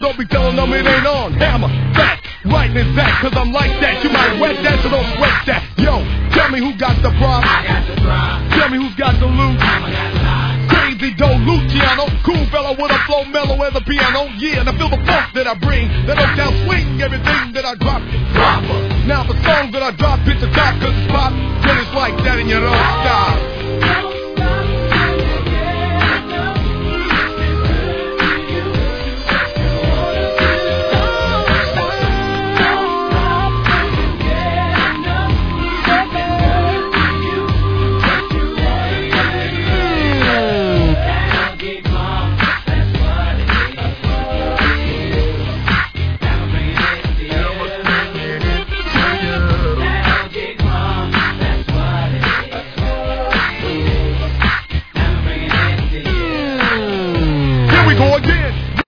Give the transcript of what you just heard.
Don't be telling them it ain't on. Hammer, back, right is that, cause I'm like that. You might wet that, so don't sweat that. Yo, tell me who got the problem. I got the problem. Tell me who's got the loot. Hammer got the lie. Crazy Joe Luciano, cool fella with a flow mellow as a piano. Yeah, and I feel the funk that I bring. That uptown swing, everything that I drop is proper. Now the songs that I drop hit the top cause it's pop. Then it's like that and you don't stop.